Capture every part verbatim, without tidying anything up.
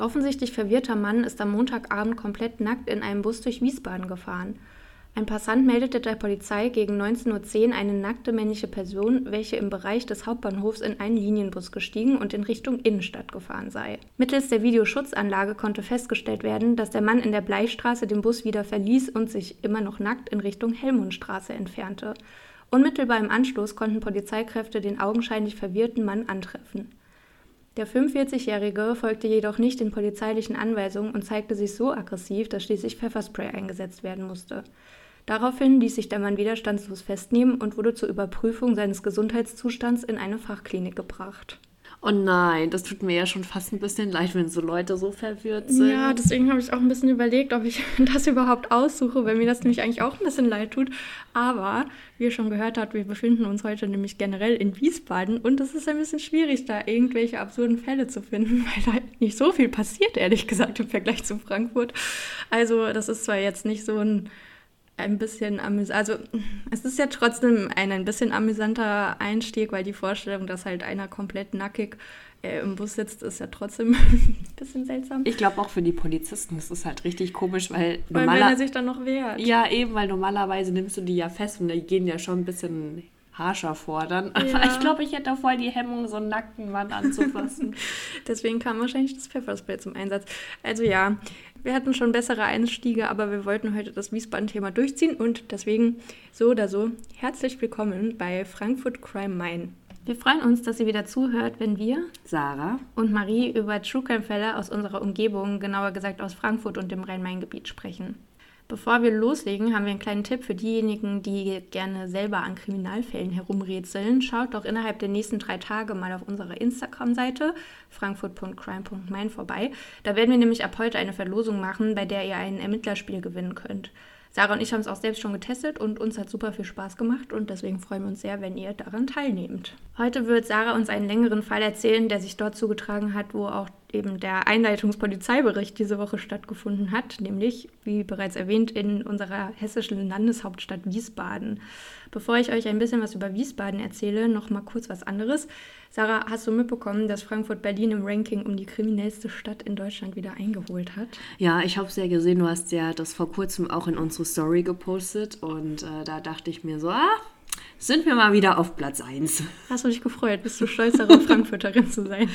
offensichtlich verwirrter Mann ist am Montagabend komplett nackt in einem Bus durch Wiesbaden gefahren. Ein Passant meldete der Polizei gegen neunzehn Uhr zehn eine nackte männliche Person, welche im Bereich des Hauptbahnhofs in einen Linienbus gestiegen und in Richtung Innenstadt gefahren sei. Mittels der Videoschutzanlage konnte festgestellt werden, dass der Mann in der Bleichstraße den Bus wieder verließ und sich immer noch nackt in Richtung Helmundstraße entfernte. Unmittelbar im Anschluss konnten Polizeikräfte den augenscheinlich verwirrten Mann antreffen. Der fünfundvierzigjährige folgte jedoch nicht den polizeilichen Anweisungen und zeigte sich so aggressiv, dass schließlich Pfefferspray eingesetzt werden musste. Daraufhin ließ sich der Mann widerstandslos festnehmen und wurde zur Überprüfung seines Gesundheitszustands in eine Fachklinik gebracht. Oh nein, das tut mir ja schon fast ein bisschen leid, wenn so Leute so verwirrt sind. Ja, deswegen habe ich auch ein bisschen überlegt, ob ich das überhaupt aussuche, weil mir das nämlich eigentlich auch ein bisschen leid tut. Aber, wie ihr schon gehört habt, wir befinden uns heute nämlich generell in Wiesbaden und es ist ein bisschen schwierig, da irgendwelche absurden Fälle zu finden, weil da nicht so viel passiert, ehrlich gesagt, im Vergleich zu Frankfurt. Also das ist zwar jetzt nicht so ein ein bisschen amüsant. Also es ist ja trotzdem ein ein bisschen amüsanter Einstieg, weil die Vorstellung, dass halt einer komplett nackig äh, im Bus sitzt, ist ja trotzdem ein bisschen seltsam. Ich glaube auch für die Polizisten ist es halt richtig komisch, weil Vor allem, normaler- wenn er sich dann noch wehrt. Ja, eben, weil normalerweise nimmst du die ja fest und die gehen ja schon ein bisschen harscher vor dann. Aber Ja. ich glaube, ich hätte da voll die Hemmung, so einen nackten Mann anzufassen. Deswegen kam wahrscheinlich das Pfefferspray zum Einsatz. Also ja, wir hatten schon bessere Einstiege, aber wir wollten heute das Wiesbaden-Thema durchziehen und deswegen so oder so herzlich willkommen bei Frankfurt Crime Main. Wir freuen uns, dass ihr wieder zuhört, wenn wir, Sarah, und Marie, über True Crime-Fälle aus unserer Umgebung, genauer gesagt aus Frankfurt und dem Rhein-Main-Gebiet sprechen. Bevor wir loslegen, haben wir einen kleinen Tipp für diejenigen, die gerne selber an Kriminalfällen herumrätseln. Schaut doch innerhalb der nächsten drei Tage mal auf unserer Instagram-Seite frankfurt punkt crime punkt main vorbei. Da werden wir nämlich ab heute eine Verlosung machen, bei der ihr ein Ermittlerspiel gewinnen könnt. Sarah und ich haben es auch selbst schon getestet und uns hat super viel Spaß gemacht und deswegen freuen wir uns sehr, wenn ihr daran teilnehmt. Heute wird Sarah uns einen längeren Fall erzählen, der sich dort zugetragen hat, wo auch eben der Einleitungspolizeibericht diese Woche stattgefunden hat, nämlich, wie bereits erwähnt, in unserer hessischen Landeshauptstadt Wiesbaden. Bevor ich euch ein bisschen was über Wiesbaden erzähle, noch mal kurz was anderes. Sarah, hast du mitbekommen, dass Frankfurt Berlin im Ranking um die kriminellste Stadt in Deutschland wieder eingeholt hat? ja, ich habe es ja gesehen, du hast ja das vor kurzem auch in unsere Story gepostet und äh, da dachte ich mir so, ah, sind wir mal wieder auf Platz eins. Hast du dich gefreut? Bist du stolz darauf, Frankfurterin zu sein?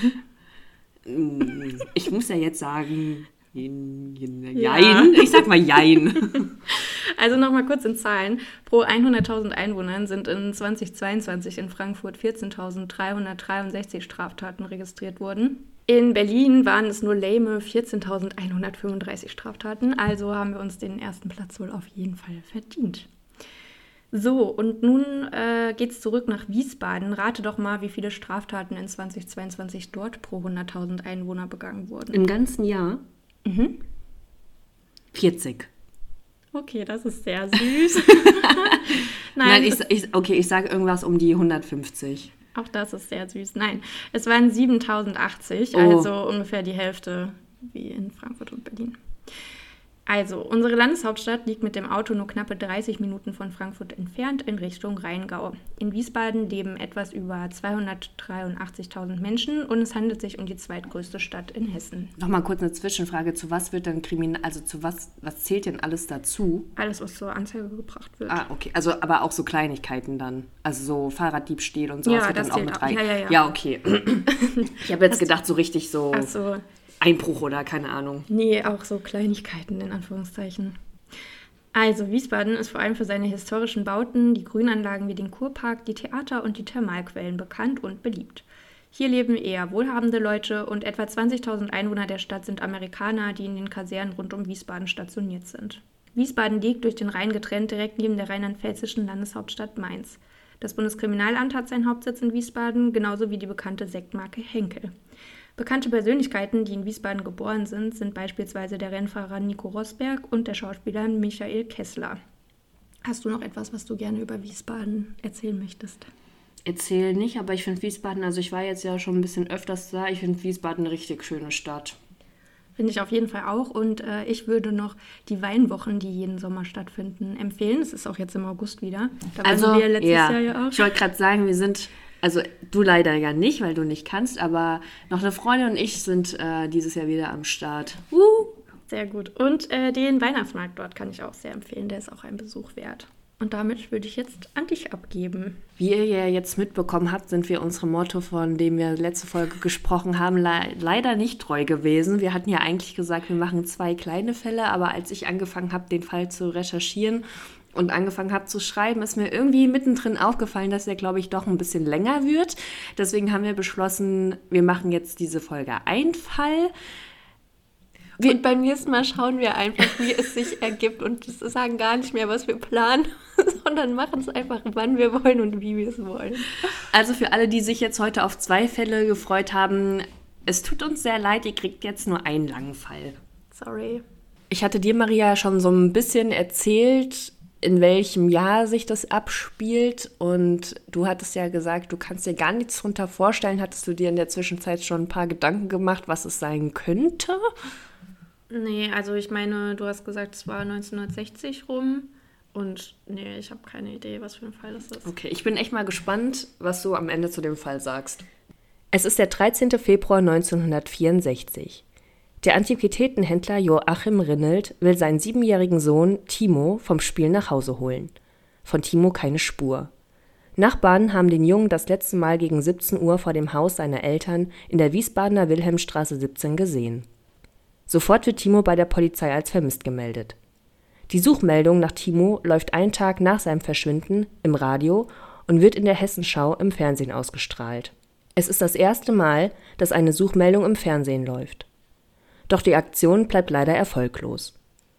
Ich muss ja jetzt sagen, jein, jein, Ja. jein. Ich sag mal jein. Also nochmal kurz in Zahlen. Pro hunderttausend Einwohnern sind in zweitausendzweiundzwanzig in Frankfurt vierzehntausenddreihundertdreiundsechzig Straftaten registriert worden. In Berlin waren es nur lame vierzehntausendeinhundertfünfunddreißig Straftaten. Also haben wir uns den ersten Platz wohl auf jeden Fall verdient. So, und nun äh, geht's zurück nach Wiesbaden. Rate doch mal, wie viele Straftaten in zweitausendzweiundzwanzig dort pro hunderttausend Einwohner begangen wurden. Im ganzen Jahr Mhm. vierzig. Okay, das ist sehr süß. Nein, ich, ich, okay, ich sage irgendwas um die hundertfünfzig. Auch das ist sehr süß. Nein, es waren siebentausendachtzig, Oh. also ungefähr die Hälfte wie in Frankfurt und Berlin. Also, unsere Landeshauptstadt liegt mit dem Auto nur knappe dreißig Minuten von Frankfurt entfernt in Richtung Rheingau. In Wiesbaden leben etwas über zweihundertdreiundachtzigtausend Menschen und es handelt sich um die zweitgrößte Stadt in Hessen. Nochmal kurz eine Zwischenfrage, zu was wird denn kriminal, also zu was, was zählt denn alles dazu? Alles, was zur Anzeige gebracht wird. Ah, okay, also aber auch so Kleinigkeiten dann, also so Fahrraddiebstähl und sowas Ja, wird das dann auch zählt mit auch. rein. Ja, ja, ja. Ja, okay. Ich habe jetzt gedacht, so richtig so Ach so, Einbruch oder keine Ahnung. nee, auch so Kleinigkeiten in Anführungszeichen. Also, Wiesbaden ist vor allem für seine historischen Bauten, die Grünanlagen wie den Kurpark, die Theater und die Thermalquellen bekannt und beliebt. Hier leben eher wohlhabende Leute und etwa zwanzigtausend Einwohner der Stadt sind Amerikaner, die in den Kasernen rund um Wiesbaden stationiert sind. Wiesbaden liegt durch den Rhein getrennt direkt neben der rheinland-pfälzischen Landeshauptstadt Mainz. Das Bundeskriminalamt hat seinen Hauptsitz in Wiesbaden, genauso wie die bekannte Sektmarke Henkel. Bekannte Persönlichkeiten, die in Wiesbaden geboren sind, sind beispielsweise der Rennfahrer Nico Rosberg und der Schauspieler Michael Kessler. Hast du noch etwas, was du gerne über Wiesbaden erzählen möchtest? Erzähl nicht, aber ich finde Wiesbaden, also ich war jetzt ja schon ein bisschen öfters da, ich finde Wiesbaden eine richtig schöne Stadt. Finde ich auf jeden Fall auch. Und äh, ich würde noch die Weinwochen, die jeden Sommer stattfinden, empfehlen. Es ist auch jetzt im August wieder. Da Also, waren wir letztes ja, Jahr ja auch. ich wollte gerade sagen, wir sind Also du leider ja nicht, weil du nicht kannst, aber noch eine Freundin und ich sind äh, dieses Jahr wieder am Start. Uh. Sehr gut. Und äh, den Weihnachtsmarkt dort kann ich auch sehr empfehlen. Der ist auch ein Besuch wert. Und damit würde ich jetzt an dich abgeben. Wie ihr ja jetzt mitbekommen habt, sind wir unserem Motto, von dem wir letzte Folge gesprochen haben, le- leider nicht treu gewesen. Wir hatten ja eigentlich gesagt, wir machen zwei kleine Fälle, aber als ich angefangen habe, den Fall zu recherchieren und angefangen habe zu schreiben, ist mir irgendwie mittendrin aufgefallen, dass der, glaube ich, doch ein bisschen länger wird. Deswegen haben wir beschlossen, wir machen jetzt diese Folge ein Fall. Wir, und beim nächsten Mal schauen wir einfach, wie es sich ergibt und sagen gar nicht mehr, was wir planen, sondern machen es einfach, wann wir wollen und wie wir es wollen. Also für alle, die sich jetzt heute auf zwei Fälle gefreut haben, es tut uns sehr leid, ihr kriegt jetzt nur einen langen Fall. Sorry. Ich hatte dir, Maria, schon so ein bisschen erzählt, in welchem Jahr sich das abspielt, und du hattest ja gesagt, du kannst dir gar nichts drunter vorstellen. Hattest du dir in der Zwischenzeit schon ein paar Gedanken gemacht, was es sein könnte? Nee, also ich meine, du hast gesagt, es war neunzehnhundertsechzig rum und nee, ich habe keine Idee, was für ein Fall das ist. Okay, ich bin echt mal gespannt, was du am Ende zu dem Fall sagst. Es ist der dreizehnten Februar neunzehnhundertvierundsechzig. Der Antiquitätenhändler Joachim Rinnelt will seinen siebenjährigen Sohn Timo vom Spiel nach Hause holen. Von Timo keine Spur. Nachbarn haben den Jungen das letzte Mal gegen siebzehn Uhr vor dem Haus seiner Eltern in der Wiesbadener Wilhelmstraße siebzehn gesehen. Sofort wird Timo bei der Polizei als vermisst gemeldet. Die Suchmeldung nach Timo läuft einen Tag nach seinem Verschwinden im Radio und wird in der Hessenschau im Fernsehen ausgestrahlt. Es ist das erste Mal, dass eine Suchmeldung im Fernsehen läuft. Doch die Aktion bleibt leider erfolglos.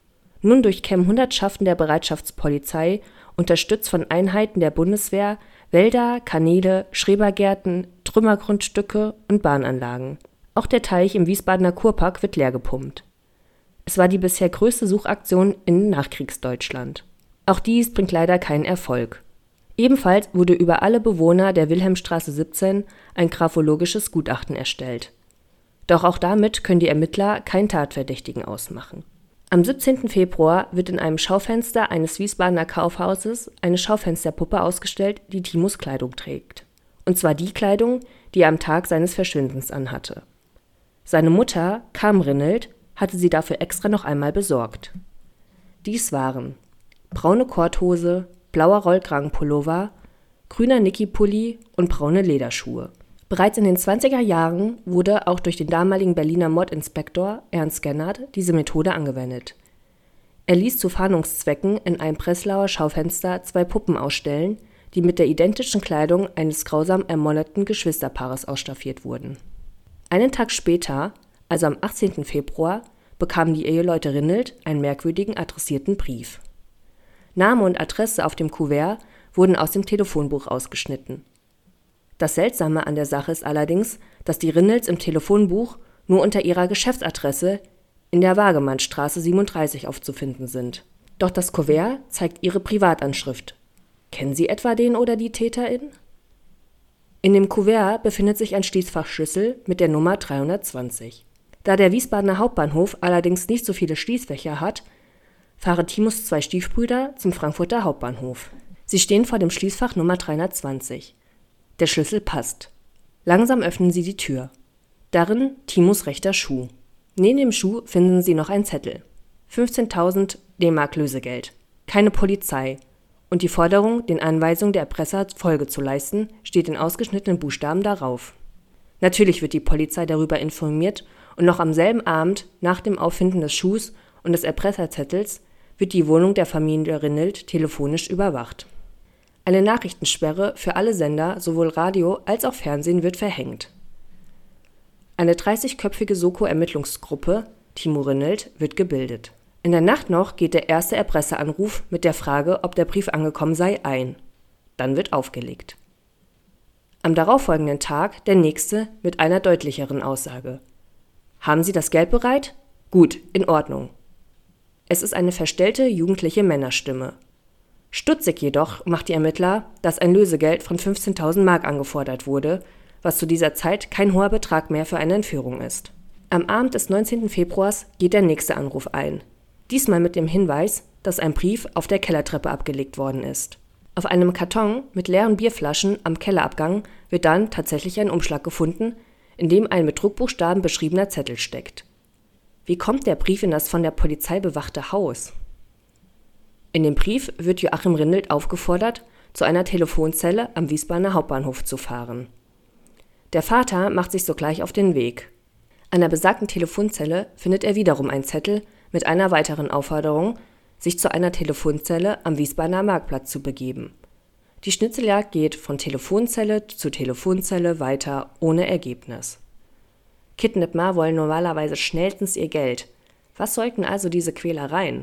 Nun durchkämmen Hundertschaften der Bereitschaftspolizei, unterstützt von Einheiten der Bundeswehr, Wälder, Kanäle, Schrebergärten, Trümmergrundstücke und Bahnanlagen. Auch der Teich im Wiesbadener Kurpark wird leer gepumpt. Es war die bisher größte Suchaktion in Nachkriegsdeutschland. Auch dies bringt leider keinen Erfolg. Ebenfalls wurde über alle Bewohner der Wilhelmstraße siebzehn ein graphologisches Gutachten erstellt. Doch auch damit können die Ermittler keinen Tatverdächtigen ausmachen. Am siebzehnten Februar wird in einem Schaufenster eines Wiesbadener Kaufhauses eine Schaufensterpuppe ausgestellt, die Timos Kleidung trägt. Und zwar die Kleidung, die er am Tag seines Verschwindens anhatte. Seine Mutter, Carmen Rinnelt, hatte sie dafür extra noch einmal besorgt. Dies waren braune Korthose, blauer Rollkragenpullover, grüner Niki-Pulli und braune Lederschuhe. Bereits in den zwanziger Jahren wurde auch durch den damaligen Berliner Mordinspektor Ernst Gennard diese Methode angewendet. Er ließ zu Fahndungszwecken in einem Breslauer Schaufenster zwei Puppen ausstellen, die mit der identischen Kleidung eines grausam ermordeten Geschwisterpaares ausstaffiert wurden. Einen Tag später, also am achtzehnten Februar, bekamen die Eheleute Rinnelt einen merkwürdigen adressierten Brief. Name und Adresse auf dem Kuvert wurden aus dem Telefonbuch ausgeschnitten. Das Seltsame an der Sache ist allerdings, dass die Rinnelts im Telefonbuch nur unter ihrer Geschäftsadresse in der Wagemannstraße siebenunddreißig aufzufinden sind. Doch das Kuvert zeigt ihre Privatanschrift. Kennen Sie etwa den oder die Täterin? In dem Kuvert befindet sich ein Schließfachschlüssel mit der Nummer dreihundertzwanzig. Da der Wiesbadener Hauptbahnhof allerdings nicht so viele Schließfächer hat, fahren Timos zwei Stiefbrüder zum Frankfurter Hauptbahnhof. Sie stehen vor dem Schließfach Nummer dreihundertzwanzig. Der Schlüssel passt. Langsam öffnen sie die Tür. Darin Timos rechter Schuh. Neben dem Schuh finden sie noch einen Zettel. fünfzehntausend D-Mark Lösegeld. Keine Polizei. Und die Forderung, den Anweisungen der Erpresser Folge zu leisten, steht in ausgeschnittenen Buchstaben darauf. Natürlich wird die Polizei darüber informiert und noch am selben Abend, nach dem Auffinden des Schuhs und des Erpresserzettels, wird die Wohnung der Familie Rinnelt telefonisch überwacht. Eine Nachrichtensperre für alle Sender, sowohl Radio als auch Fernsehen, wird verhängt. Eine dreißigköpfige Soko-Ermittlungsgruppe, Timo Rinnelt, wird gebildet. In der Nacht noch geht der erste Erpresseranruf mit der Frage, ob der Brief angekommen sei, ein. Dann wird aufgelegt. Am darauffolgenden Tag der nächste mit einer deutlicheren Aussage. Haben Sie das Geld bereit? Gut, in Ordnung. Es ist eine verstellte jugendliche Männerstimme. Stutzig jedoch macht die Ermittler, dass ein Lösegeld von fünfzehntausend Mark angefordert wurde, was zu dieser Zeit kein hoher Betrag mehr für eine Entführung ist. Am Abend des neunzehnten Februars geht der nächste Anruf ein. Diesmal mit dem Hinweis, dass ein Brief auf der Kellertreppe abgelegt worden ist. Auf einem Karton mit leeren Bierflaschen am Kellerabgang wird dann tatsächlich ein Umschlag gefunden, in dem ein mit Druckbuchstaben beschriebener Zettel steckt. Wie kommt der Brief in das von der Polizei bewachte Haus? In dem Brief wird Joachim Rindelt aufgefordert, zu einer Telefonzelle am Wiesbadener Hauptbahnhof zu fahren. Der Vater macht sich sogleich auf den Weg. An der besagten Telefonzelle findet er wiederum einen Zettel mit einer weiteren Aufforderung, sich zu einer Telefonzelle am Wiesbadener Marktplatz zu begeben. Die Schnitzeljagd geht von Telefonzelle zu Telefonzelle weiter, ohne Ergebnis. Kidnapper wollen normalerweise schnellstens ihr Geld. Was sollten also diese Quälereien?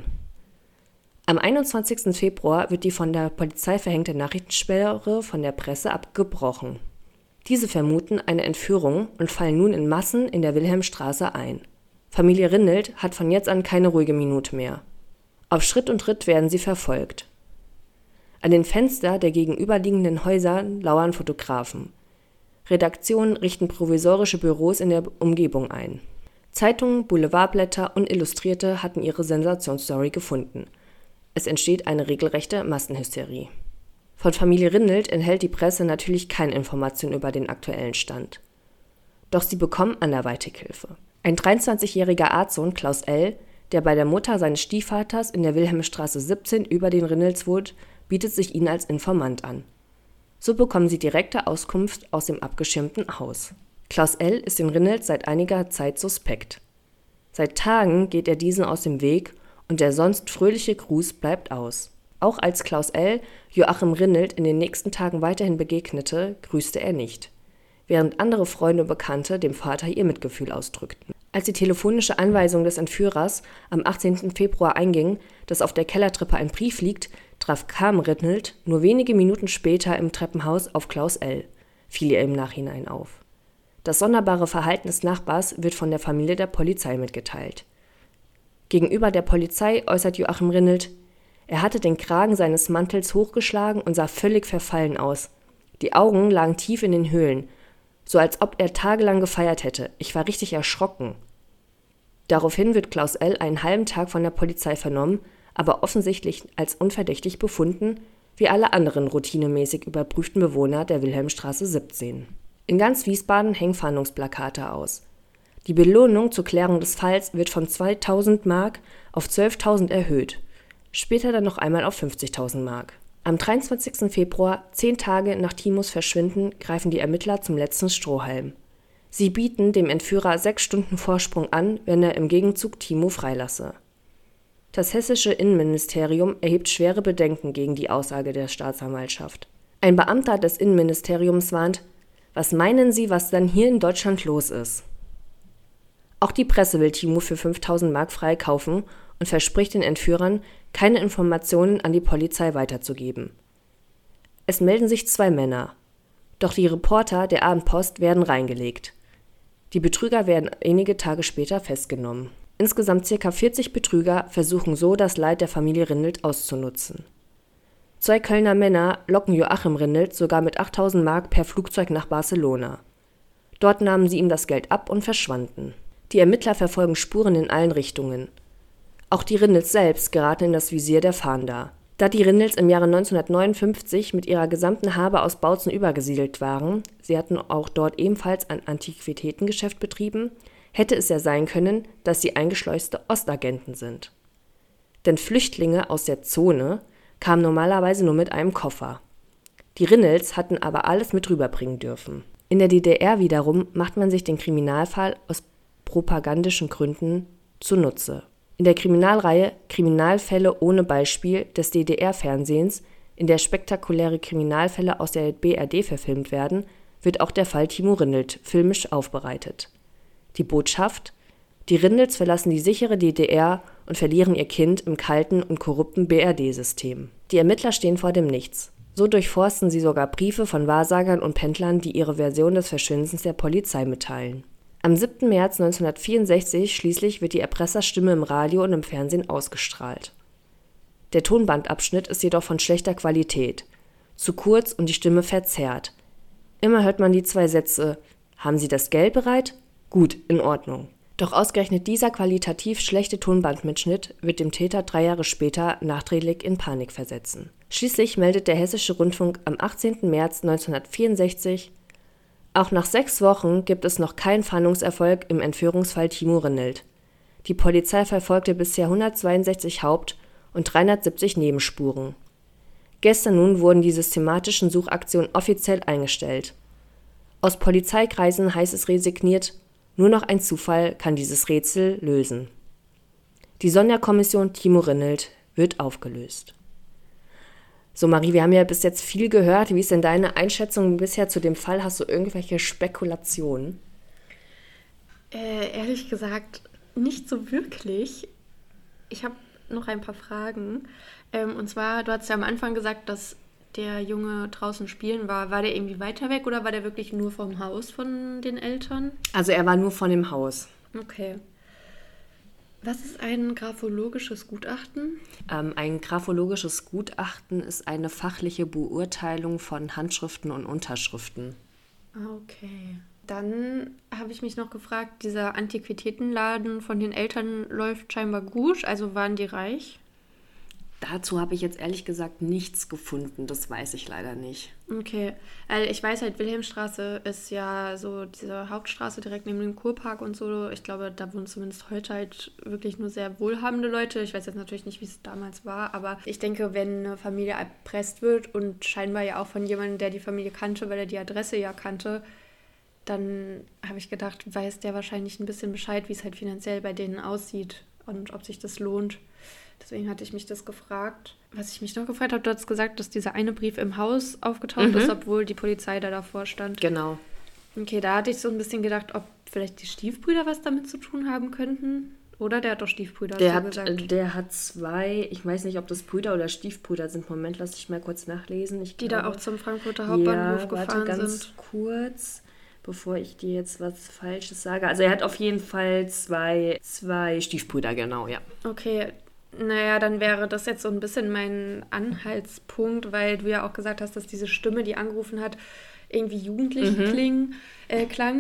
Am einundzwanzigsten Februar wird die von der Polizei verhängte Nachrichtensperre von der Presse abgebrochen. Diese vermuten eine Entführung und fallen nun in Massen in der Wilhelmstraße ein. Familie Rindelt hat von jetzt an keine ruhige Minute mehr. Auf Schritt und Tritt werden sie verfolgt. An den Fenstern der gegenüberliegenden Häuser lauern Fotografen. Redaktionen richten provisorische Büros in der Umgebung ein. Zeitungen, Boulevardblätter und Illustrierte hatten ihre Sensationsstory gefunden. Es entsteht eine regelrechte Massenhysterie. Von Familie Rindelt enthält die Presse natürlich keine Information über den aktuellen Stand. Doch sie bekommen anderweitig Hilfe. Ein dreiundzwanzigjähriger Arztsohn Klaus L., der bei der Mutter seines Stiefvaters in der Wilhelmstraße siebzehn über den Rindelts wohnt, bietet sich ihnen als Informant an. So bekommen sie direkte Auskunft aus dem abgeschirmten Haus. Klaus L. ist den Rindelts seit einiger Zeit suspekt. Seit Tagen geht er diesen aus dem Weg und der sonst fröhliche Gruß bleibt aus. Auch als Klaus L. Joachim Rindelt in den nächsten Tagen weiterhin begegnete, grüßte er nicht, während andere Freunde und Bekannte dem Vater ihr Mitgefühl ausdrückten. Als die telefonische Anweisung des Entführers am achtzehnten Februar einging, dass auf der Kellertreppe ein Brief liegt, traf Carmen Rindelt nur wenige Minuten später im Treppenhaus auf Klaus L., fiel ihr im Nachhinein auf. Das sonderbare Verhalten des Nachbars wird von der Familie der Polizei mitgeteilt. Gegenüber der Polizei äußert Joachim Rindelt: Er hatte den Kragen seines Mantels hochgeschlagen und sah völlig verfallen aus. Die Augen lagen tief in den Höhlen, so als ob er tagelang gefeiert hätte. Ich war richtig erschrocken. Daraufhin wird Klaus L. einen halben Tag von der Polizei vernommen, aber offensichtlich als unverdächtig befunden, wie alle anderen routinemäßig überprüften Bewohner der Wilhelmstraße siebzehn. In ganz Wiesbaden hängen Fahndungsplakate aus. Die Belohnung zur Klärung des Falls wird von zweitausend Mark auf zwölftausend erhöht, später dann noch einmal auf fünfzigtausend Mark. Am dreiundzwanzigsten Februar, zehn Tage nach Timos Verschwinden, greifen die Ermittler zum letzten Strohhalm. Sie bieten dem Entführer sechs Stunden Vorsprung an, wenn er im Gegenzug Timo freilasse. Das hessische Innenministerium erhebt schwere Bedenken gegen die Aussage der Staatsanwaltschaft. Ein Beamter des Innenministeriums warnt: Was meinen Sie, was dann hier in Deutschland los ist? Auch die Presse will Timo für fünftausend Mark freikaufen und verspricht den Entführern, keine Informationen an die Polizei weiterzugeben. Es melden sich zwei Männer. Doch die Reporter der Abendpost werden reingelegt. Die Betrüger werden einige Tage später festgenommen. Insgesamt ca. vierzig Betrüger versuchen so, das Leid der Familie Rindelt auszunutzen. Zwei Kölner Männer locken Joachim Rindelt sogar mit achttausend Mark per Flugzeug nach Barcelona. Dort nahmen sie ihm das Geld ab und verschwanden. Die Ermittler verfolgen Spuren in allen Richtungen. Auch die Rindelts selbst geraten in das Visier der Fahnder. Da die Rindelts im Jahre neunzehnhundertneunundfünfzig mit ihrer gesamten Habe aus Bautzen übergesiedelt waren, sie hatten auch dort ebenfalls ein Antiquitätengeschäft betrieben, hätte es ja sein können, dass sie eingeschleuste Ostagenten sind. Denn Flüchtlinge aus der Zone kamen normalerweise nur mit einem Koffer. Die Rindelts hatten aber alles mit rüberbringen dürfen. In der D D R wiederum macht man sich den Kriminalfall aus propagandischen Gründen zunutze. In der Kriminalreihe Kriminalfälle ohne Beispiel des D D R-Fernsehens, in der spektakuläre Kriminalfälle aus der B R D verfilmt werden, wird auch der Fall Timo Rindelt filmisch aufbereitet. Die Botschaft: Die Rindelts verlassen die sichere D D R und verlieren ihr Kind im kalten und korrupten B R D-System. Die Ermittler stehen vor dem Nichts. So durchforsten sie sogar Briefe von Wahrsagern und Pendlern, die ihre Version des Verschwindens der Polizei mitteilen. Am siebten März neunzehnhundertvierundsechzig schließlich wird die Erpresserstimme im Radio und im Fernsehen ausgestrahlt. Der Tonbandabschnitt ist jedoch von schlechter Qualität, zu kurz und die Stimme verzerrt. Immer hört man die zwei Sätze: Haben Sie das Geld bereit? Gut, in Ordnung. Doch ausgerechnet dieser qualitativ schlechte Tonbandmitschnitt wird dem Täter drei Jahre später nachträglich in Panik versetzen. Schließlich meldet der Hessische Rundfunk am achtzehnten März neunzehnhundertvierundsechzig: Auch nach sechs Wochen gibt es noch keinen Fahndungserfolg im Entführungsfall Timo Rinnelt. Die Polizei verfolgte bisher hundertzweiundsechzig Haupt- und dreihundertsiebzig Nebenspuren. Gestern nun wurden die systematischen Suchaktionen offiziell eingestellt. Aus Polizeikreisen heißt es resigniert: Nur noch ein Zufall kann dieses Rätsel lösen. Die Sonderkommission Timo Rinnelt wird aufgelöst. So, Marie, wir haben ja bis jetzt viel gehört. Wie ist denn deine Einschätzung bisher zu dem Fall? Hast du irgendwelche Spekulationen? Äh, ehrlich gesagt, nicht so wirklich. Ich habe noch ein paar Fragen. Ähm, und zwar, du hast ja am Anfang gesagt, dass der Junge draußen spielen war. War der irgendwie weiter weg oder war der wirklich nur vom Haus von den Eltern? Also er war nur von dem Haus. Okay. Was ist ein graphologisches Gutachten? Ähm, ein graphologisches Gutachten ist eine fachliche Beurteilung von Handschriften und Unterschriften. Okay. Dann habe ich mich noch gefragt, dieser Antiquitätenladen von den Eltern läuft scheinbar gut, also waren die reich? Dazu habe ich jetzt ehrlich gesagt nichts gefunden, das weiß ich leider nicht. Okay, also ich weiß halt, Wilhelmstraße ist ja so diese Hauptstraße direkt neben dem Kurpark und so. Ich glaube, da wohnen zumindest heute halt wirklich nur sehr wohlhabende Leute. Ich weiß jetzt natürlich nicht, wie es damals war, aber ich denke, wenn eine Familie erpresst wird und scheinbar ja auch von jemandem, der die Familie kannte, weil er die Adresse ja kannte, dann habe ich gedacht, weiß der wahrscheinlich ein bisschen Bescheid, wie es halt finanziell bei denen aussieht und ob sich das lohnt. Deswegen hatte ich mich das gefragt. Was ich mich noch gefragt habe, du hast gesagt, dass dieser eine Brief im Haus aufgetaucht mhm. ist, obwohl die Polizei da davor stand. Genau. Okay, da hatte ich so ein bisschen gedacht, ob vielleicht die Stiefbrüder was damit zu tun haben könnten. Oder der hat doch Stiefbrüder, der hast du hat, gesagt. Der hat zwei, ich weiß nicht, ob das Brüder oder Stiefbrüder sind. Moment, lass ich mal kurz nachlesen. Ich die glaube, da auch zum Frankfurter Hauptbahnhof ja, gefahren warte ganz sind. kurz, bevor ich dir jetzt was Falsches sage. Also er hat auf jeden Fall zwei, zwei Stiefbrüder, genau, ja. Okay, naja, dann wäre das jetzt so ein bisschen mein Anhaltspunkt, weil du ja auch gesagt hast, dass diese Stimme, die angerufen hat, irgendwie jugendlich mhm. kling, äh, klang.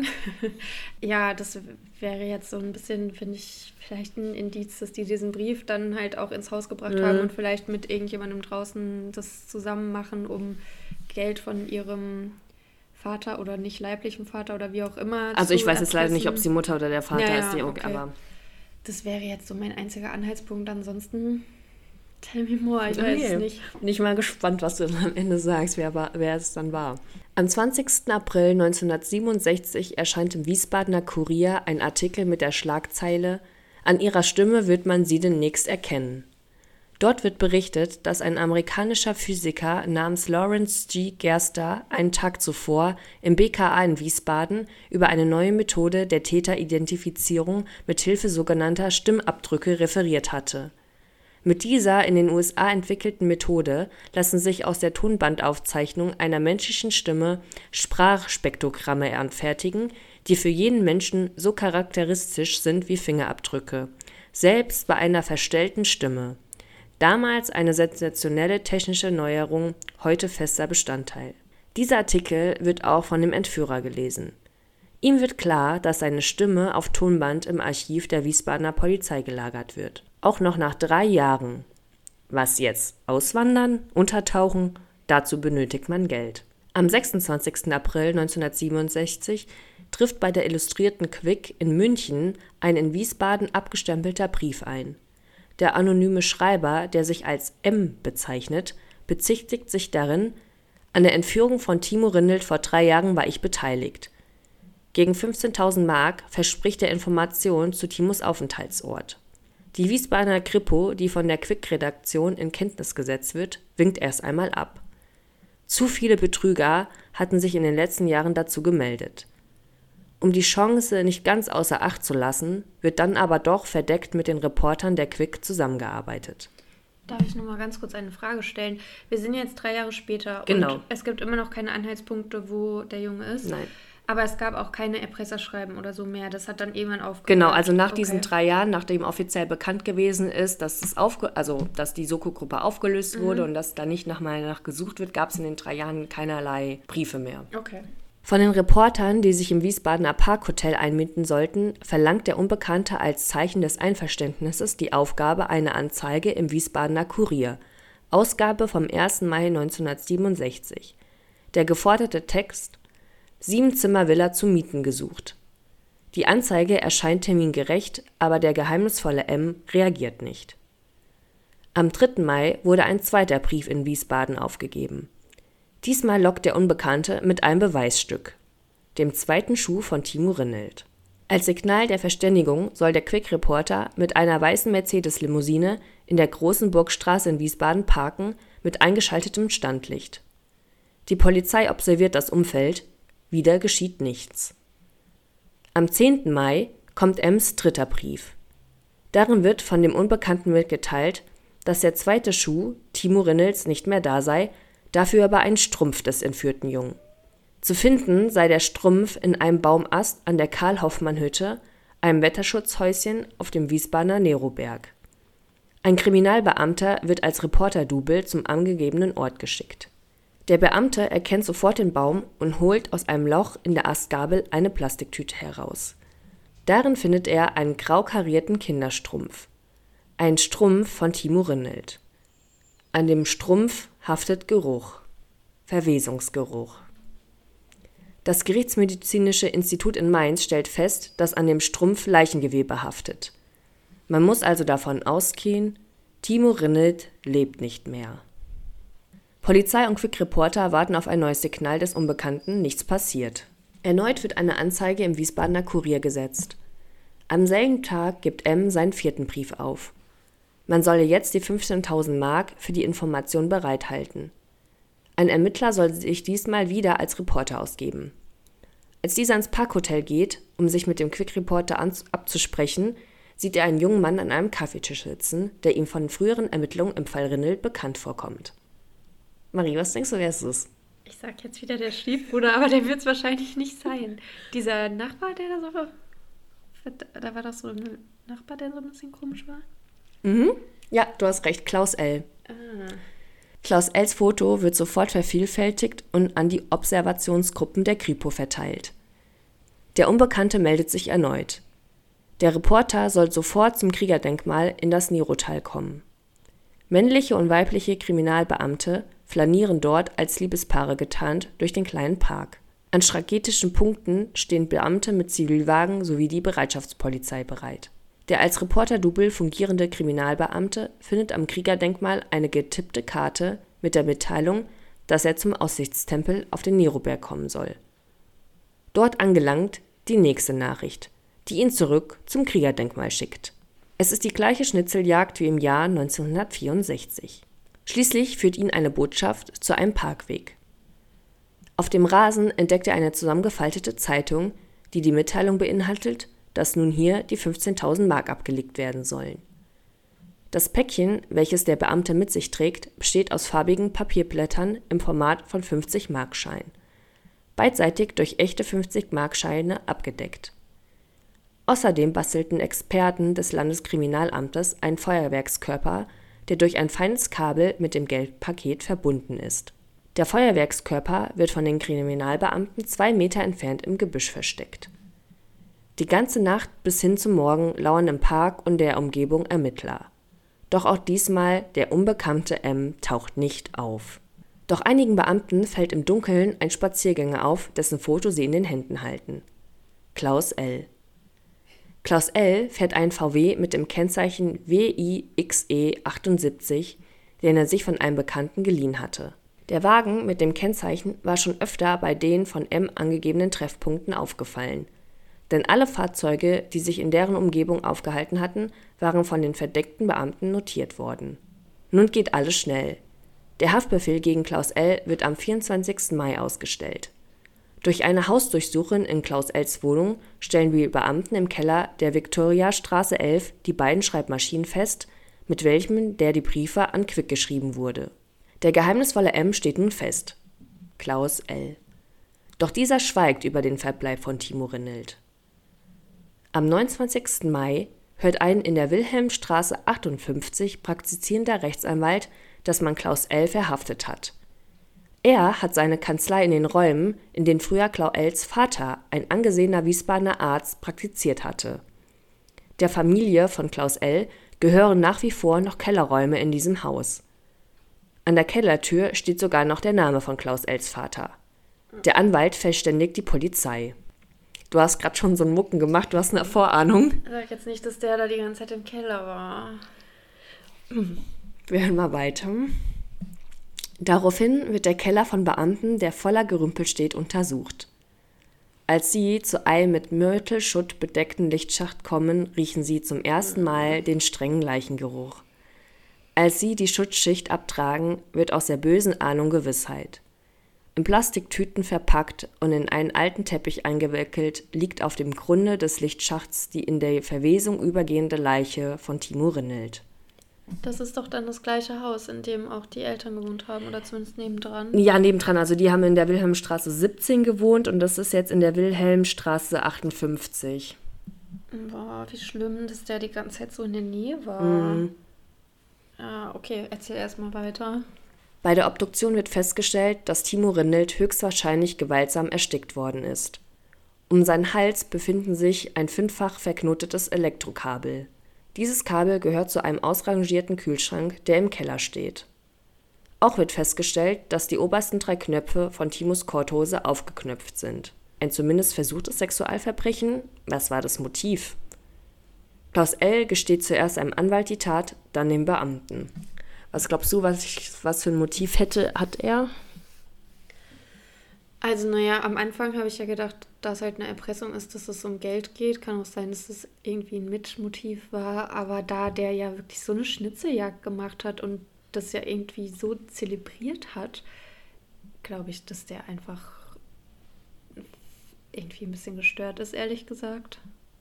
Ja, das wäre jetzt so ein bisschen, finde ich, vielleicht ein Indiz, dass die diesen Brief dann halt auch ins Haus gebracht mhm. haben und vielleicht mit irgendjemandem draußen das zusammen machen, um Geld von ihrem Vater oder nicht leiblichen Vater oder wie auch immer Also ich weiß erpressen. jetzt leider nicht, ob es die Mutter oder der Vater ja, ist, die okay. aber... Das wäre jetzt so mein einziger Anhaltspunkt. Ansonsten, tell me more, ich weiß okay. es nicht. Bin ich mal gespannt, was du dann am Ende sagst, wer, war, wer es dann war. Am zwanzigsten April neunzehnhundertsiebenundsechzig erscheint im Wiesbadener Kurier ein Artikel mit der Schlagzeile »An ihrer Stimme wird man sie demnächst erkennen«. Dort wird berichtet, dass ein amerikanischer Physiker namens Lawrence G. Gerster einen Tag zuvor im B K A in Wiesbaden über eine neue Methode der Täteridentifizierung mit Hilfe sogenannter Stimmabdrücke referiert hatte. Mit dieser in den U S A entwickelten Methode lassen sich aus der Tonbandaufzeichnung einer menschlichen Stimme Sprachspektrogramme anfertigen, die für jeden Menschen so charakteristisch sind wie Fingerabdrücke, selbst bei einer verstellten Stimme. Damals eine sensationelle technische Neuerung, heute fester Bestandteil. Dieser Artikel wird auch von dem Entführer gelesen. Ihm wird klar, dass seine Stimme auf Tonband im Archiv der Wiesbadener Polizei gelagert wird. Auch noch nach drei Jahren. Was jetzt? Auswandern? Untertauchen? Dazu benötigt man Geld. Am sechsundzwanzigsten April neunzehnhundertsiebenundsechzig trifft bei der Illustrierten Quick in München ein in Wiesbaden abgestempelter Brief ein. Der anonyme Schreiber, der sich als M bezeichnet, bezichtigt sich darin: An der Entführung von Timo Rinnelt vor drei Jahren war ich beteiligt. Gegen fünfzehntausend Mark verspricht er Informationen zu Timos Aufenthaltsort. Die Wiesbadener Kripo, die von der Quick-Redaktion in Kenntnis gesetzt wird, winkt erst einmal ab. Zu viele Betrüger hatten sich in den letzten Jahren dazu gemeldet. Um die Chance nicht ganz außer Acht zu lassen, wird dann aber doch verdeckt mit den Reportern der Quick zusammengearbeitet. Darf ich noch mal ganz kurz eine Frage stellen? Wir sind jetzt drei Jahre später genau. und es gibt immer noch keine Anhaltspunkte, wo der Junge ist. Nein. Aber es gab auch keine Erpresserschreiben oder so mehr. Das hat dann irgendwann aufgehört. Genau, also nach okay. diesen drei Jahren, nachdem offiziell bekannt gewesen ist, dass es aufge- also dass die Soko-Gruppe aufgelöst mhm. wurde und dass da nicht nach mal nach gesucht wird, gab es in den drei Jahren keinerlei Briefe mehr. Okay. Von den Reportern, die sich im Wiesbadener Parkhotel einmieten sollten, verlangt der Unbekannte als Zeichen des Einverständnisses die Aufgabe einer Anzeige im Wiesbadener Kurier, Ausgabe vom ersten Mai neunzehnhundertsiebenundsechzig. Der geforderte Text: Sieben-Zimmer-Villa zu mieten gesucht. Die Anzeige erscheint termingerecht, aber der geheimnisvolle M reagiert nicht. Am dritten Mai wurde ein zweiter Brief in Wiesbaden aufgegeben. Diesmal lockt der Unbekannte mit einem Beweisstück, dem zweiten Schuh von Timo Rinnelt. Als Signal der Verständigung soll der Quick-Reporter mit einer weißen Mercedes-Limousine in der Großen Burgstraße in Wiesbaden parken mit eingeschaltetem Standlicht. Die Polizei observiert das Umfeld, wieder geschieht nichts. Am zehnten Mai kommt M's dritter Brief. Darin wird von dem Unbekannten mitgeteilt, dass der zweite Schuh Timo Rinnelts nicht mehr da sei, dafür aber ein Strumpf des entführten Jungen. Zu finden sei der Strumpf in einem Baumast an der Karl-Hoffmann-Hütte, einem Wetterschutzhäuschen auf dem Wiesbadener Neroberg. Ein Kriminalbeamter wird als Reporter-Double zum angegebenen Ort geschickt. Der Beamte erkennt sofort den Baum und holt aus einem Loch in der Astgabel eine Plastiktüte heraus. Darin findet er einen grau karierten Kinderstrumpf. Ein Strumpf von Timo Rinnelt. An dem Strumpf haftet Geruch. Verwesungsgeruch. Das Gerichtsmedizinische Institut in Mainz stellt fest, dass an dem Strumpf Leichengewebe haftet. Man muss also davon ausgehen, Timo Rinnelt lebt nicht mehr. Polizei und Quick-Reporter warten auf ein neues Signal des Unbekannten, nichts passiert. Erneut wird eine Anzeige im Wiesbadener Kurier gesetzt. Am selben Tag gibt M seinen vierten Brief auf. Man solle jetzt die fünfzehntausend Mark für die Information bereithalten. Ein Ermittler soll sich diesmal wieder als Reporter ausgeben. Als dieser ins Parkhotel geht, um sich mit dem Quick-Reporter abzusprechen, sieht er einen jungen Mann an einem Kaffeetisch sitzen, der ihm von früheren Ermittlungen im Fall Rinnelt bekannt vorkommt. Marie, was denkst du, wer ist es? Ich sag jetzt wieder der Stiefbruder, aber der wird es wahrscheinlich nicht sein. Dieser Nachbar, der da so... Da war doch so ein Nachbar, der so ein bisschen komisch war. Mhm. Ja, du hast recht, Klaus L. Ah. Klaus L.'s Foto wird sofort vervielfältigt und an die Observationsgruppen der Kripo verteilt. Der Unbekannte meldet sich erneut. Der Reporter soll sofort zum Kriegerdenkmal in das Nerotal kommen. Männliche und weibliche Kriminalbeamte flanieren dort als Liebespaare getarnt durch den kleinen Park. An strategischen Punkten stehen Beamte mit Zivilwagen sowie die Bereitschaftspolizei bereit. Der als Reporter-Double fungierende Kriminalbeamte findet am Kriegerdenkmal eine getippte Karte mit der Mitteilung, dass er zum Aussichtstempel auf den Neroberg kommen soll. Dort angelangt die nächste Nachricht, die ihn zurück zum Kriegerdenkmal schickt. Es ist die gleiche Schnitzeljagd wie im Jahr neunzehnhundertvierundsechzig. Schließlich führt ihn eine Botschaft zu einem Parkweg. Auf dem Rasen entdeckt er eine zusammengefaltete Zeitung, die die Mitteilung beinhaltet, dass nun hier die fünfzehntausend Mark abgelegt werden sollen. Das Päckchen, welches der Beamte mit sich trägt, besteht aus farbigen Papierblättern im Format von fünfzig Mark Schein, beidseitig durch echte fünfzig Mark Scheine abgedeckt. Außerdem bastelten Experten des Landeskriminalamtes einen Feuerwerkskörper, der durch ein feines Kabel mit dem Geldpaket verbunden ist. Der Feuerwerkskörper wird von den Kriminalbeamten zwei Meter entfernt im Gebüsch versteckt. Die ganze Nacht bis hin zum Morgen lauern im Park und der Umgebung Ermittler. Doch auch diesmal der unbekannte M taucht nicht auf. Doch einigen Beamten fällt im Dunkeln ein Spaziergänger auf, dessen Foto sie in den Händen halten. Klaus L. Klaus L. fährt einen V W mit dem Kennzeichen W I X E achtundsiebzig, den er sich von einem Bekannten geliehen hatte. Der Wagen mit dem Kennzeichen war schon öfter bei den von M angegebenen Treffpunkten aufgefallen. Denn alle Fahrzeuge, die sich in deren Umgebung aufgehalten hatten, waren von den verdeckten Beamten notiert worden. Nun geht alles schnell. Der Haftbefehl gegen Klaus L. wird am vierundzwanzigsten Mai ausgestellt. Durch eine Hausdurchsuchung in Klaus L.'s Wohnung stellen die Beamten im Keller der Viktoriastraße elf die beiden Schreibmaschinen fest, mit welchen der die Briefe an Quick geschrieben wurde. Der geheimnisvolle M steht nun fest. Klaus L. Doch dieser schweigt über den Verbleib von Timo Rinnelt. Am neunundzwanzigsten Mai hört ein in der Wilhelmstraße achtundfünfzig praktizierender Rechtsanwalt, dass man Klaus L. verhaftet hat. Er hat seine Kanzlei in den Räumen, in denen früher Klaus L.'s Vater, ein angesehener Wiesbadener Arzt, praktiziert hatte. Der Familie von Klaus L. gehören nach wie vor noch Kellerräume in diesem Haus. An der Kellertür steht sogar noch der Name von Klaus L.'s Vater. Der Anwalt verständigt die Polizei. Du hast gerade schon so einen Mucken gemacht, du hast eine Vorahnung. Sag jetzt nicht, dass der da die ganze Zeit im Keller war. Wir hören mal weiter. Daraufhin wird der Keller von Beamten, der voller Gerümpel steht, untersucht. Als sie zu einem mit Mörtelschutt bedeckten Lichtschacht kommen, riechen sie zum ersten Mal den strengen Leichengeruch. Als sie die Schutzschicht abtragen, wird aus der bösen Ahnung Gewissheit. In Plastiktüten verpackt und in einen alten Teppich eingewickelt, liegt auf dem Grunde des Lichtschachts die in der Verwesung übergehende Leiche von Timo Rinnelt. Das ist doch dann das gleiche Haus, in dem auch die Eltern gewohnt haben, oder zumindest nebendran. Ja, nebendran. Also die haben in der Wilhelmstraße siebzehn gewohnt und das ist jetzt in der Wilhelmstraße achtundfünfzig. Boah, wie schlimm, dass der die ganze Zeit so in der Nähe war. Mhm. Ja, okay, erzähl erstmal weiter. Bei der Obduktion wird festgestellt, dass Timo Rinnelt höchstwahrscheinlich gewaltsam erstickt worden ist. Um seinen Hals befinden sich ein fünffach verknotetes Elektrokabel. Dieses Kabel gehört zu einem ausrangierten Kühlschrank, der im Keller steht. Auch wird festgestellt, dass die obersten drei Knöpfe von Timos Korthose aufgeknöpft sind. Ein zumindest versuchtes Sexualverbrechen? Was war das Motiv? Klaus L. gesteht zuerst einem Anwalt die Tat, dann dem Beamten. Was glaubst du, was, ich, was für ein Motiv hätte, hat er? Also, naja, am Anfang habe ich ja gedacht, dass halt eine Erpressung ist, dass es um Geld geht. Kann auch sein, dass es irgendwie ein Mitmotiv war. Aber da der ja wirklich so eine Schnitzeljagd gemacht hat und das ja irgendwie so zelebriert hat, glaube ich, dass der einfach irgendwie ein bisschen gestört ist, ehrlich gesagt.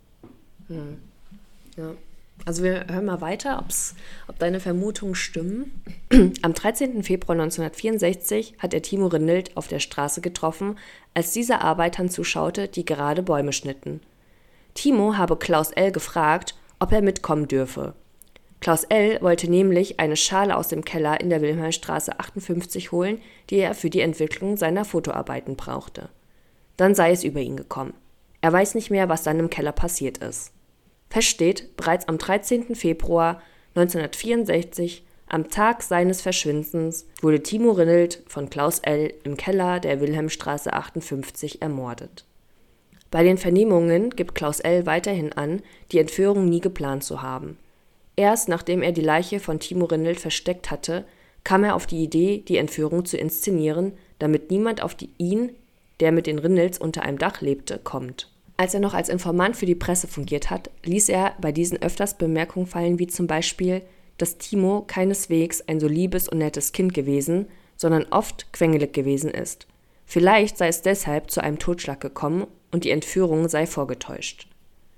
Hm. Ja. Also wir hören mal weiter, ob's, ob deine Vermutungen stimmen. Am dreizehnten Februar neunzehnhundertvierundsechzig hat er Timo Rinnelt auf der Straße getroffen, als dieser Arbeitern zuschaute, die gerade Bäume schnitten. Timo habe Klaus L. gefragt, ob er mitkommen dürfe. Klaus L. wollte nämlich eine Schale aus dem Keller in der Wilhelmstraße achtundfünfzig holen, die er für die Entwicklung seiner Fotoarbeiten brauchte. Dann sei es über ihn gekommen. Er weiß nicht mehr, was dann im Keller passiert ist. Fest steht, bereits am dreizehnten Februar neunzehnhundertvierundsechzig, am Tag seines Verschwindens, wurde Timo Rinnelt von Klaus L. im Keller der Wilhelmstraße achtundfünfzig ermordet. Bei den Vernehmungen gibt Klaus L. weiterhin an, die Entführung nie geplant zu haben. Erst nachdem er die Leiche von Timo Rinnelt versteckt hatte, kam er auf die Idee, die Entführung zu inszenieren, damit niemand auf die ihn, der mit den Rinnelts unter einem Dach lebte, kommt. Als er noch als Informant für die Presse fungiert hat, ließ er bei diesen öfters Bemerkungen fallen, wie zum Beispiel, dass Timo keineswegs ein so liebes und nettes Kind gewesen, sondern oft quengelig gewesen ist. Vielleicht sei es deshalb zu einem Totschlag gekommen und die Entführung sei vorgetäuscht.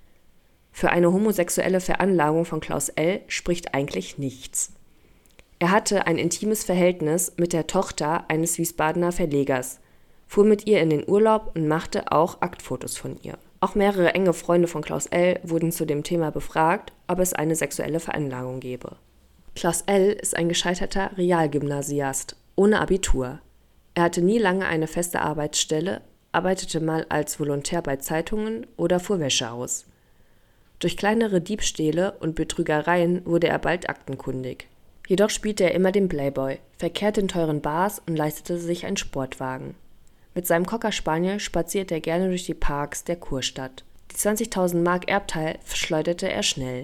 Für eine homosexuelle Veranlagung von Klaus L. spricht eigentlich nichts. Er hatte ein intimes Verhältnis mit der Tochter eines Wiesbadener Verlegers, fuhr mit ihr in den Urlaub und machte auch Aktfotos von ihr. Auch mehrere enge Freunde von Klaus L. wurden zu dem Thema befragt, ob es eine sexuelle Veranlagung gebe. Klaus L. ist ein gescheiterter Realgymnasiast, ohne Abitur. Er hatte nie lange eine feste Arbeitsstelle, arbeitete mal als Volontär bei Zeitungen oder fuhr Wäsche aus. Durch kleinere Diebstähle und Betrügereien wurde er bald aktenkundig. Jedoch spielte er immer den Playboy, verkehrte in teuren Bars und leistete sich einen Sportwagen. Mit seinem Cocker Spaniel spazierte er gerne durch die Parks der Kurstadt. Die zwanzigtausend Mark Erbteil verschleuderte er schnell.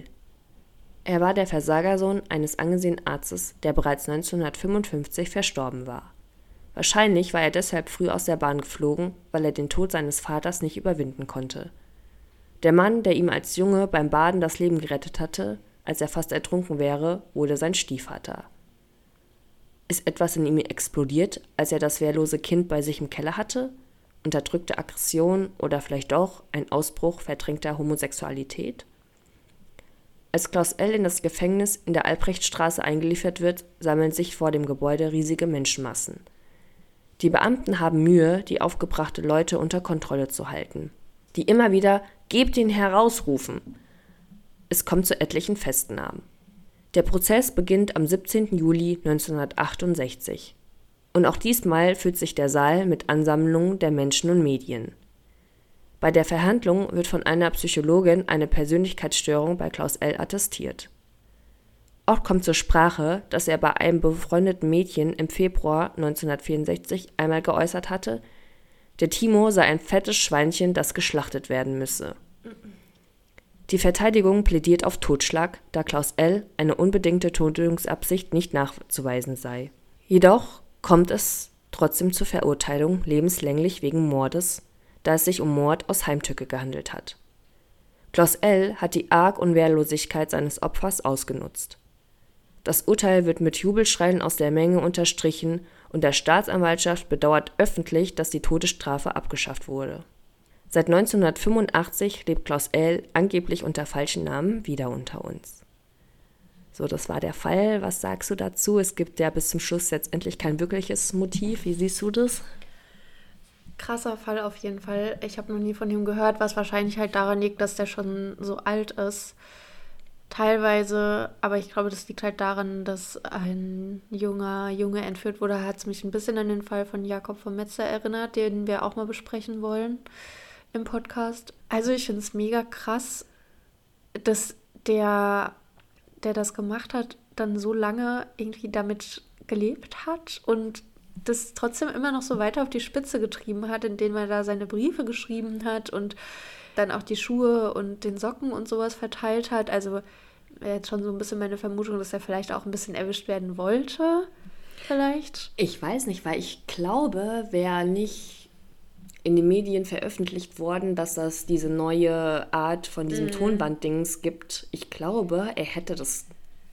Er war der Versagersohn eines angesehenen Arztes, der bereits neunzehnhundertfünfundfünfzig verstorben war. Wahrscheinlich war er deshalb früh aus der Bahn geflogen, weil er den Tod seines Vaters nicht überwinden konnte. Der Mann, der ihm als Junge beim Baden das Leben gerettet hatte, als er fast ertrunken wäre, wurde sein Stiefvater. Ist etwas in ihm explodiert, als er das wehrlose Kind bei sich im Keller hatte? Unterdrückte Aggression oder vielleicht doch ein Ausbruch verdrängter Homosexualität? Als Klaus L. in das Gefängnis in der Albrechtstraße eingeliefert wird, sammeln sich vor dem Gebäude riesige Menschenmassen. Die Beamten haben Mühe, die aufgebrachte Leute unter Kontrolle zu halten, die immer wieder »Gebt ihn heraus« rufen. Es kommt zu etlichen Festnahmen. Der Prozess beginnt am siebzehnten Juli neunzehnhundertachtundsechzig. Und auch diesmal füllt sich der Saal mit Ansammlungen der Menschen und Medien. Bei der Verhandlung wird von einer Psychologin eine Persönlichkeitsstörung bei Klaus L. attestiert. Auch kommt zur Sprache, dass er bei einem befreundeten Mädchen im Februar neunzehnhundertvierundsechzig einmal geäußert hatte, der Timo sei ein fettes Schweinchen, das geschlachtet werden müsse. Die Verteidigung plädiert auf Totschlag, da Klaus L. eine unbedingte Tötungsabsicht nicht nachzuweisen sei. Jedoch kommt es trotzdem zur Verurteilung lebenslänglich wegen Mordes, da es sich um Mord aus Heimtücke gehandelt hat. Klaus L. hat die Arg- und Wehrlosigkeit seines Opfers ausgenutzt. Das Urteil wird mit Jubelschreien aus der Menge unterstrichen und der Staatsanwaltschaft bedauert öffentlich, dass die Todesstrafe abgeschafft wurde. Seit neunzehnhundertfünfundachtzig lebt Klaus L. angeblich unter falschen Namen wieder unter uns. So, das war der Fall. Was sagst du dazu? Es gibt ja bis zum Schluss jetzt endlich kein wirkliches Motiv. Wie siehst du das? Krasser Fall auf jeden Fall. Ich habe noch nie von ihm gehört, was wahrscheinlich halt daran liegt, dass der schon so alt ist. Teilweise, aber ich glaube, das liegt halt daran, dass ein junger Junge entführt wurde. Hat es mich ein bisschen an den Fall von Jakob von Metzler erinnert, den wir auch mal besprechen wollen im Podcast. Also ich finde es mega krass, dass der, der das gemacht hat, dann so lange irgendwie damit gelebt hat und das trotzdem immer noch so weiter auf die Spitze getrieben hat, indem er da seine Briefe geschrieben hat und dann auch die Schuhe und den Socken und sowas verteilt hat. Also wäre jetzt schon so ein bisschen meine Vermutung, dass er vielleicht auch ein bisschen erwischt werden wollte, vielleicht. Ich weiß nicht, weil ich glaube, wäre nicht in den Medien veröffentlicht worden, dass das diese neue Art von diesem mm. Tonbanddings gibt. Ich glaube, er hätte das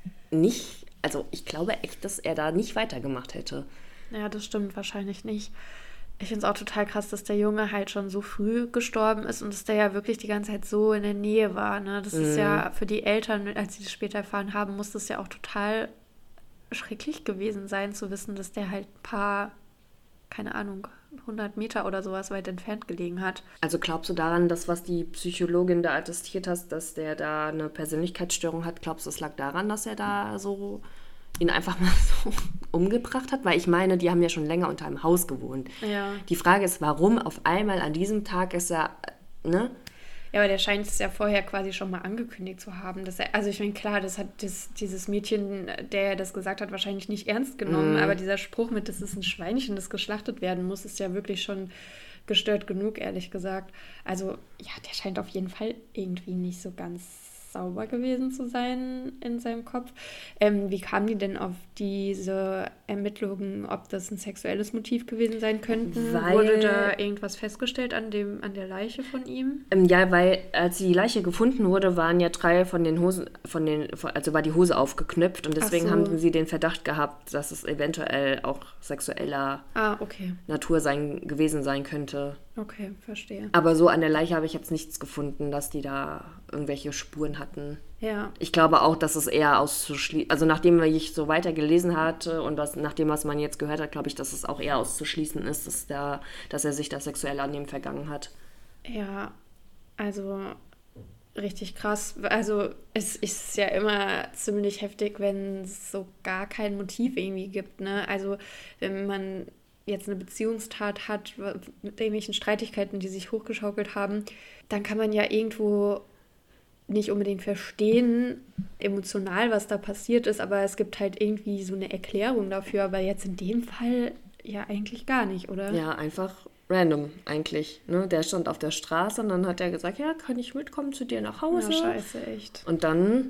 nicht, also ich glaube echt, dass er da nicht weitergemacht hätte. Ja, das stimmt wahrscheinlich nicht. Ich finde es auch total krass, dass der Junge halt schon so früh gestorben ist und dass der ja wirklich die ganze Zeit so in der Nähe war. Ne? Das mm. ist ja für die Eltern, als sie das später erfahren haben, muss das ja auch total schrecklich gewesen sein, zu wissen, dass der halt ein paar, keine Ahnung, hundert Meter oder sowas weit entfernt gelegen hat. Also glaubst du daran, dass was die Psychologin da attestiert hat, dass der da eine Persönlichkeitsstörung hat, glaubst du, es lag daran, dass er da so ihn einfach mal so umgebracht hat? Weil ich meine, die haben ja schon länger unter einem Haus gewohnt. Ja. Die Frage ist, warum auf einmal an diesem Tag ist er, ne? Ja, aber der scheint es ja vorher quasi schon mal angekündigt zu haben. Dass er, also ich meine, klar, das hat das, dieses Mädchen, der das gesagt hat, wahrscheinlich nicht ernst genommen. Mm. Aber dieser Spruch mit, das ist ein Schweinchen, das geschlachtet werden muss, ist ja wirklich schon gestört genug, ehrlich gesagt. Also ja, der scheint auf jeden Fall irgendwie nicht so ganz sauber gewesen zu sein in seinem Kopf. Ähm, wie kamen die denn auf diese Ermittlungen, ob das ein sexuelles Motiv gewesen sein könnte? Weil, wurde da irgendwas festgestellt an dem, an der Leiche von ihm? Ähm, ja, weil als die Leiche gefunden wurde, waren ja drei von den Hosen, von den, also war die Hose aufgeknöpft und deswegen so. haben sie den Verdacht gehabt, dass es eventuell auch sexueller ah, okay. Natur sein, gewesen sein könnte. Okay, verstehe. Aber so an der Leiche habe ich jetzt nichts gefunden, dass die da irgendwelche Spuren hatten. Ja. Ich glaube auch, dass es eher auszuschließen, also nachdem ich so weiter gelesen hatte und was, nach dem, was man jetzt gehört hat, glaube ich, dass es auch eher auszuschließen ist, dass, da, dass er sich da sexuell an dem vergangen hat. Ja, also richtig krass. Also es ist ja immer ziemlich heftig, wenn es so gar kein Motiv irgendwie gibt, ne? Also wenn man jetzt eine Beziehungstat hat, mit irgendwelchen Streitigkeiten, die sich hochgeschaukelt haben, dann kann man ja irgendwo nicht unbedingt verstehen, emotional, was da passiert ist, aber es gibt halt irgendwie so eine Erklärung dafür, aber jetzt in dem Fall ja eigentlich gar nicht, oder? Ja, einfach random eigentlich. Ne? Der stand auf der Straße und dann hat er gesagt, ja, kann ich mitkommen zu dir nach Hause? Ja, scheiße, echt. Und dann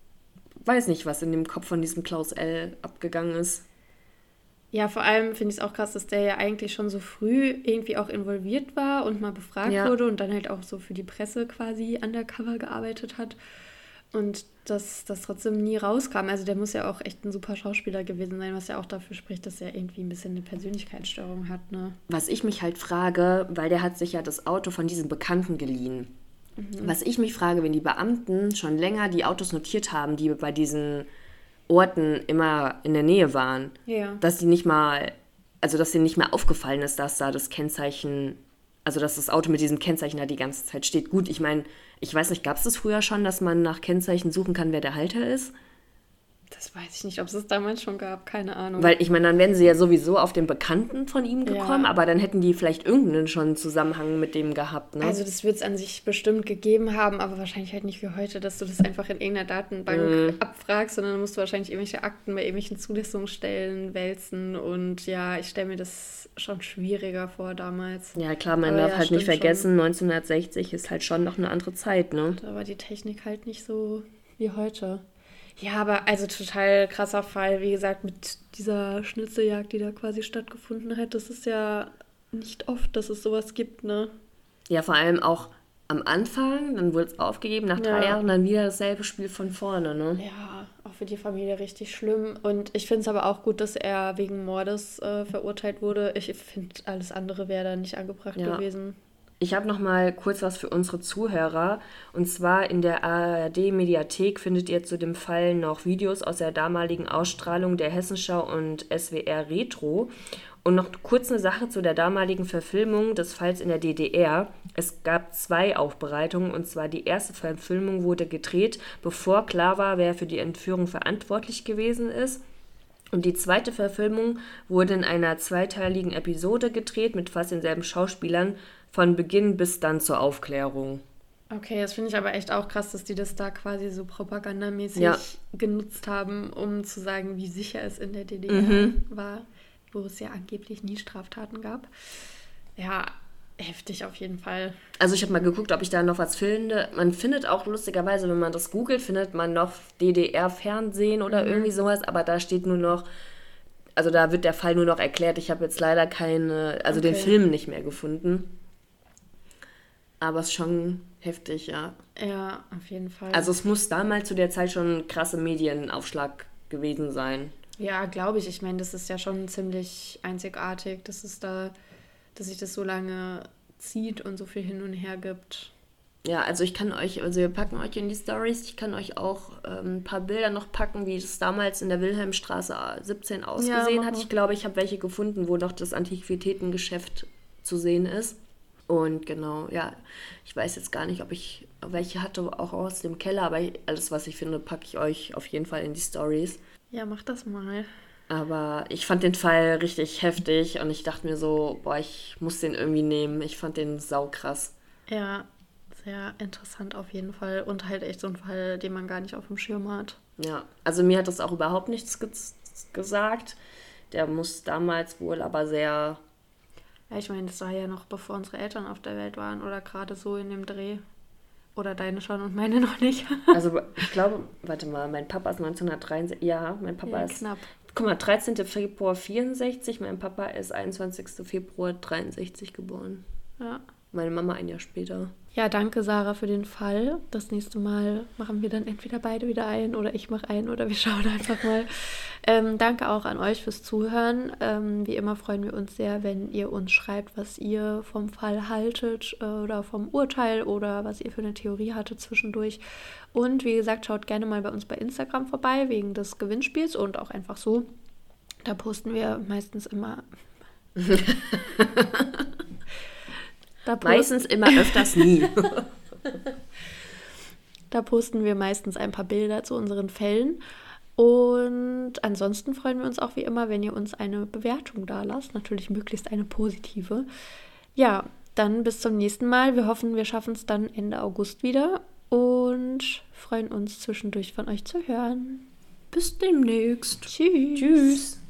weiß nicht, was in dem Kopf von diesem Klaus L. abgegangen ist. Ja, vor allem finde ich es auch krass, dass der ja eigentlich schon so früh irgendwie auch involviert war und mal befragt ja. wurde und dann halt auch so für die Presse quasi undercover gearbeitet hat und dass das trotzdem nie rauskam. Also der muss ja auch echt ein super Schauspieler gewesen sein, was ja auch dafür spricht, dass er irgendwie ein bisschen eine Persönlichkeitsstörung hat, ne? Was ich mich halt frage, weil der hat sich ja das Auto von diesem Bekannten geliehen. Mhm. Was ich mich frage, wenn die Beamten schon länger die Autos notiert haben, die bei diesen Orten immer in der Nähe waren, ja. dass die nicht mal, also dass denen nicht mehr aufgefallen ist, dass da das Kennzeichen, also dass das Auto mit diesem Kennzeichen da die ganze Zeit steht. Gut, ich meine, ich weiß nicht, gab es das früher schon, dass man nach Kennzeichen suchen kann, wer der Halter ist? Das Das weiß ich nicht, ob es es damals schon gab, keine Ahnung. Weil, ich meine, dann wären sie ja sowieso auf den Bekannten von ihm gekommen, Ja. aber dann hätten die vielleicht irgendeinen schon Zusammenhang mit dem gehabt, ne? Also das wird es an sich bestimmt gegeben haben, aber wahrscheinlich halt nicht wie heute, dass du das einfach in irgendeiner Datenbank Mhm. abfragst, sondern dann musst du wahrscheinlich irgendwelche Akten bei irgendwelchen Zulassungsstellen wälzen. Und ja, ich stelle mir das schon schwieriger vor damals. Ja, klar, man Aber darf ja, halt nicht stimmt vergessen, neunzehnhundertsechzig ist halt schon noch eine andere Zeit, ne? Da war die Technik halt nicht so wie heute. Ja, aber also total krasser Fall, wie gesagt, mit dieser Schnitzeljagd, die da quasi stattgefunden hat. Das ist ja nicht oft, dass es sowas gibt, ne? Ja, vor allem auch am Anfang, dann wurde es aufgegeben, nach drei Ja. Jahren dann wieder dasselbe Spiel von vorne, ne? Ja, auch für die Familie richtig schlimm. Und ich finde es aber auch gut, dass er wegen Mordes äh, verurteilt wurde. Ich finde, alles andere wäre da nicht angebracht Ja. gewesen. Ich habe noch mal kurz was für unsere Zuhörer. Und zwar in der A R D-Mediathek findet ihr zu dem Fall noch Videos aus der damaligen Ausstrahlung der Hessenschau und S W R Retro. Und noch kurz eine Sache zu der damaligen Verfilmung des Falls in der D D R. Es gab zwei Aufbereitungen, und zwar die erste Verfilmung wurde gedreht, bevor klar war, wer für die Entführung verantwortlich gewesen ist. Und die zweite Verfilmung wurde in einer zweiteiligen Episode gedreht mit fast denselben Schauspielern, von Beginn bis dann zur Aufklärung. Okay, das finde ich aber echt auch krass, dass die das da quasi so propagandamäßig Ja. genutzt haben, um zu sagen, wie sicher es in der D D R Mhm. war, wo es ja angeblich nie Straftaten gab. Ja, heftig auf jeden Fall. Also ich habe mal geguckt, ob ich da noch was finde. Man findet auch lustigerweise, wenn man das googelt, findet man noch D D R-Fernsehen oder Mhm. irgendwie sowas, aber da steht nur noch, also da wird der Fall nur noch erklärt. Ich habe jetzt leider keine, also den Okay. Film nicht mehr gefunden. Aber es ist schon heftig, ja. Ja, auf jeden Fall. Also es muss damals zu der Zeit schon ein krasser Medienaufschlag gewesen sein. Ja, glaube ich. Ich meine, das ist ja schon ziemlich einzigartig, dass es da, dass sich das so lange zieht und so viel hin und her gibt. Ja, also ich kann euch, also wir packen euch in die Stories, ich kann euch auch ähm, ein paar Bilder noch packen, wie es damals in der Wilhelmstraße siebzehn ausgesehen mach hat. mal. Ich glaube, ich habe welche gefunden, wo noch das Antiquitätengeschäft zu sehen ist. Und genau, ja, ich weiß jetzt gar nicht, ob ich welche hatte, auch aus dem Keller, aber ich, alles, was ich finde, packe ich euch auf jeden Fall in die Stories. Ja, mach das mal. Aber ich fand den Fall richtig heftig und ich dachte mir so, boah, ich muss den irgendwie nehmen. Ich fand den saukrass. Ja, sehr interessant auf jeden Fall. Und halt echt so ein Fall, den man gar nicht auf dem Schirm hat. Ja, also mir hat das auch überhaupt nichts ge- gesagt. Der muss damals wohl aber sehr... Ja, ich meine, das war ja noch bevor unsere Eltern auf der Welt waren oder gerade so in dem Dreh. Oder deine schon und meine noch nicht. Also ich glaube, warte mal, mein Papa ist neunzehnhundertdreiundsechzig. Ja, mein Papa Ja, ist... knapp. Guck mal, dreizehnten Februar vierundsechzig, mein Papa ist einundzwanzigsten Februar dreiundsechzig geboren. Ja. Meine Mama ein Jahr später. Ja, danke Sarah für den Fall. Das nächste Mal machen wir dann entweder beide wieder ein oder ich mache ein oder wir schauen einfach mal. Ähm, danke auch an euch fürs Zuhören. Ähm, wie immer freuen wir uns sehr, wenn ihr uns schreibt, was ihr vom Fall haltet äh, oder vom Urteil oder was ihr für eine Theorie hattet zwischendurch. Und wie gesagt, schaut gerne mal bei uns bei Instagram vorbei wegen des Gewinnspiels und auch einfach so. Da posten wir meistens immer... Da posten- Meistens immer, öfters nie. Da posten wir meistens ein paar Bilder zu unseren Fällen. Und ansonsten freuen wir uns auch wie immer, wenn ihr uns eine Bewertung da lasst. Natürlich möglichst eine positive. Ja, dann bis zum nächsten Mal. Wir hoffen, wir schaffen es dann Ende August wieder. Und freuen uns zwischendurch von euch zu hören. Bis demnächst. Tschüss. Tschüss.